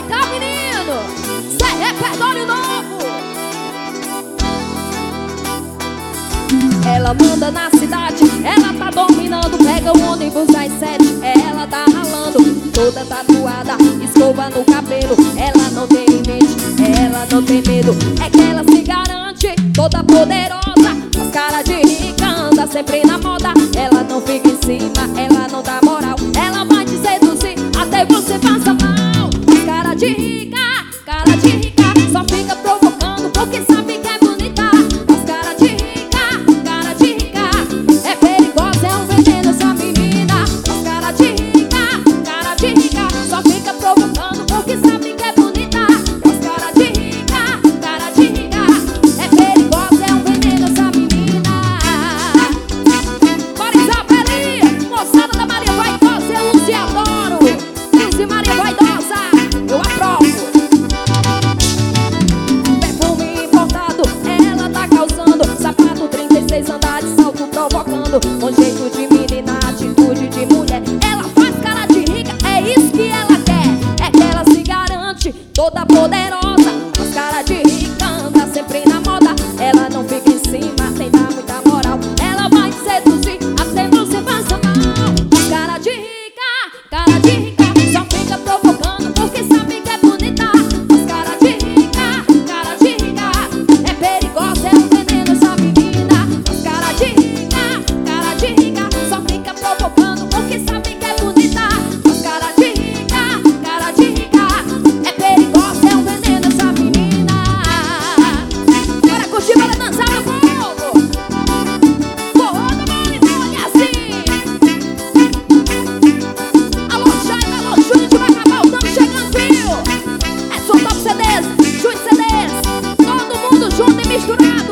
cá, menino. Isso é repertório novo. Ela manda na cidade, ela tá dominando. Pega o ônibus das 7, ela tá ralando. Toda tatuada, escova no cabelo. Ela não tem limite, ela não tem medo. É que ela se garante, toda poderosa. As caras de rica, anda sempre na moda. Ela não fica em cima, ela não dá moral. Ela vai te seduzir, até você passa mal. As cara de rica, só fica provocando porque sabe que é bonita. As cara de rica, é perigosa, é um veneno essa menina. As cara de rica, só fica provocando porque sabe que é bonita. As cara de rica, é perigosa, é um veneno essa menina. Bora, Isabelinha, moçada da Maria Vaidosa, eu te adoro. Lucy Maria Vaidosa, eu aprovo. Perfume importado, ela tá causando. Sapato 36 andar de salto provocando. Com jeito de menina, atitude de mulher. Ela faz cara de rica, é isso que ela quer. É que ela se garante, toda poderosa. As cara de rica, anda sempre na moda. Ela não fica em cima, sem dar muita moral. Ela vai te seduzir, até você passa mal. As cara de rica, só fica provocando porque sabe que é bonita. As cara de rica, é perigosa, é um veneno essa menina. As cara de rica, só fica provocando porque sabe que é bonita. As cara de rica, é perigosa, é um veneno essa menina. Bora curtir, bora dançar, meu povo. Forró da Maridona, assim. Alô, Jaime, alô, Júnior, vai acabar, estamos chegando, viu? É só top CDs, Júnior CDs. Todo mundo junto e misturado.